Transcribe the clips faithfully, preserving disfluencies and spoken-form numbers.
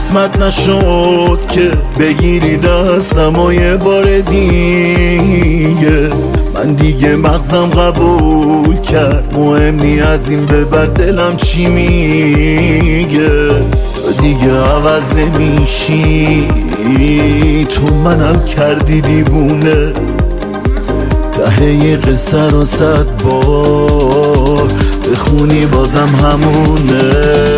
قسمت نشد که بگیری دستم و یه بار دیگه. من دیگه مغزم قبول کرد مهم نی از این به بعد دلم چی میگه. دیگه عوض نمیشی تو منم کردی دیوونه. ته یه قصه رو صد بار بخونی بازم همونه.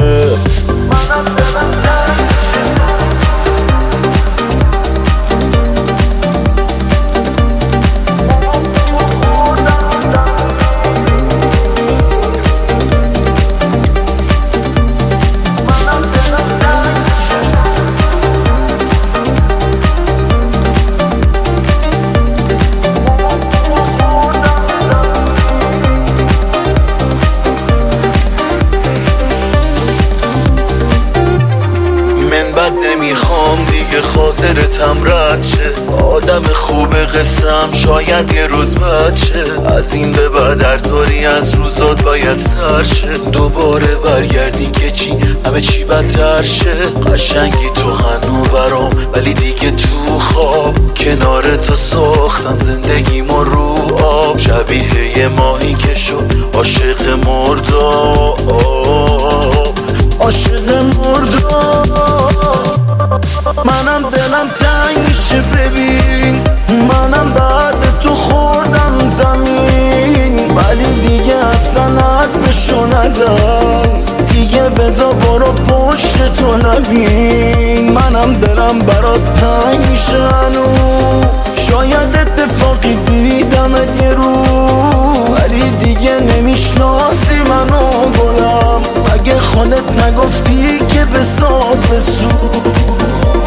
نمیخوام دیگه خاطرتم رد شه. آدم خوب قسم شاید یه روز بد شه. از این به بعد هر طوری از روزات باید سر شه. دوباره برگردی که چی همه چی بدتر شه. قشنگی تو هنو برام ولی دیگه تو خواب. کنار تو ساختم زندگیمو رو آب. شبیه یه ماهی که شد عاشق مرداب. عاشق مرداب. منم دلم تنگ میشه ببین. منم بعد تو خوردم زمین ولی دیگه اصلا حرفشو نزن. دیگه بذار برو پشت تو نبین. منم دلم برات تنگ میشه هنو. شاید اتفاقی دیدمت یه رو ولی دیگه نمیشناسی منو گلم. اگه خودت نگفتی که بساز بسو.